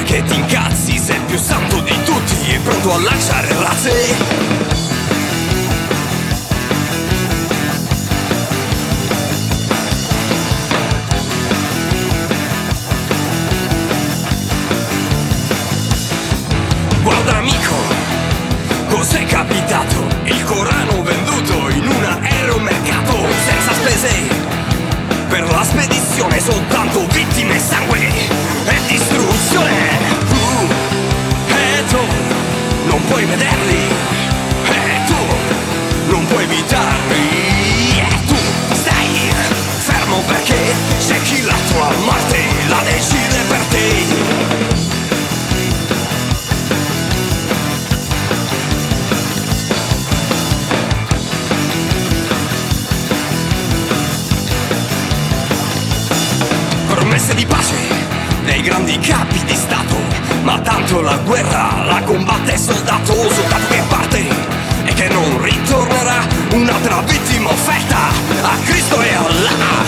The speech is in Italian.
che ti incazzi, sei il più santo di tutti e pronto a lanciare razze. Guarda amico, cos'è capitato? Il Corano venduto in un aeromercato senza spese per la spedizione, soltanto vittime e sangue e distruzione. E tu non puoi vederli, e tu non puoi evitarli, e tu stai fermo perché c'è chi la tua morte la decide per te. Promesse di pace dei grandi capi di stato, ma tanto la guerra la combatte soldato, soldato che parte e che non ritornerà, un'altra vittima offerta a Cristo e Allah.